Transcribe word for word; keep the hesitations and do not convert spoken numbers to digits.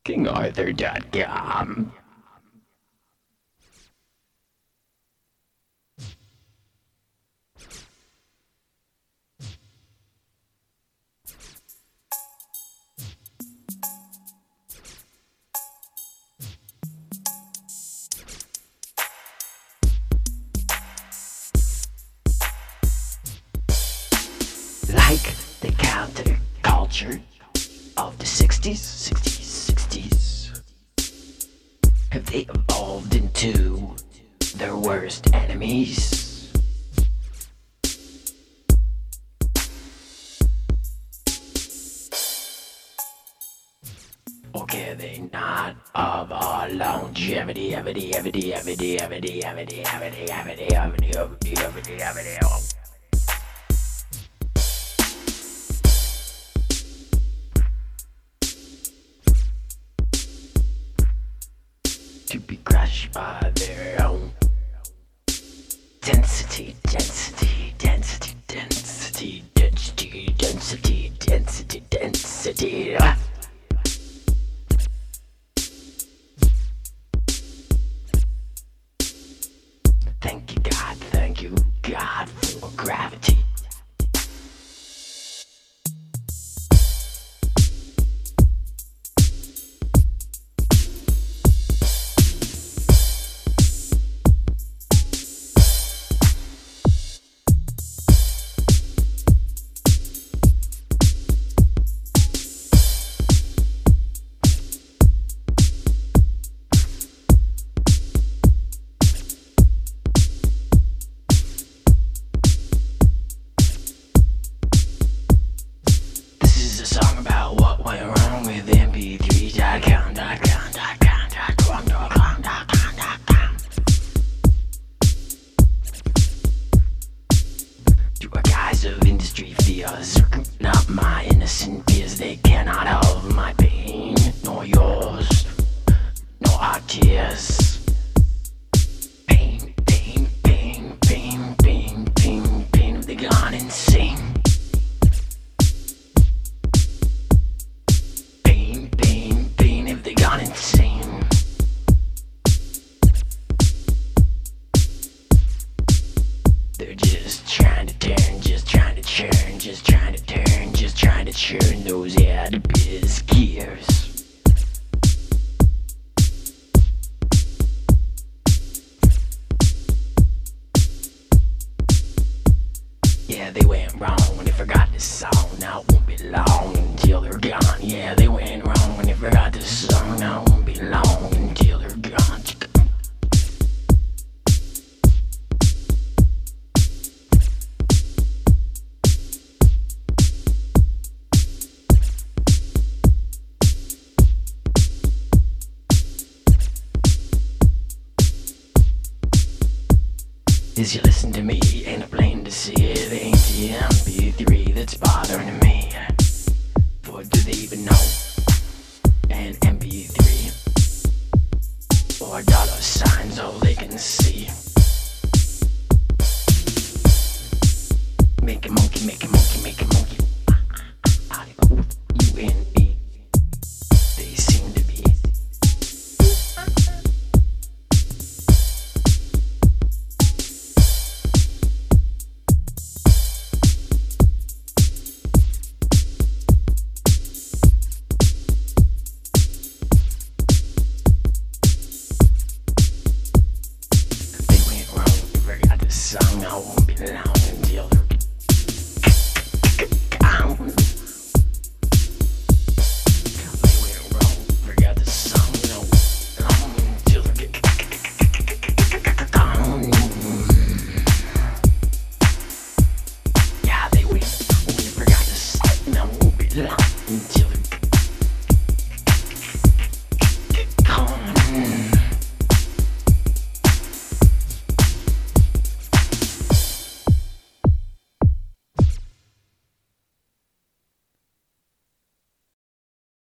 King Arthur dot com. Like the counterculture of the sixties, sixties, sixties, have they evolved into their worst enemies? Or care they not of our longevity, evity, evity, evity, evity, evity, evity, evity, evity, evity, evity, evity, to be crushed by their own density, density, density, density, density, density, density, density. Thank you, God, thank you, God, for gravity. Of industry fears, not my innocent fears. They cannot have my pain, nor yours, nor our tears. Pain, pain, pain, pain, pain, pain, pain. Have they gone insane? Pain, pain, pain. Have they gone insane? They're just trying to turn, just trying to churn, just trying to turn, just trying to churn those ad biz gears. Yeah, they went wrong when they forgot this song. Now it won't be long until they're gone. Yeah, they went wrong when they forgot this song. Now it won't be long until they're gone. As you listen to me, ain't it plain to see it ain't the M P three that's bothering me? For do they even know an M P three or dollar signs all they can see?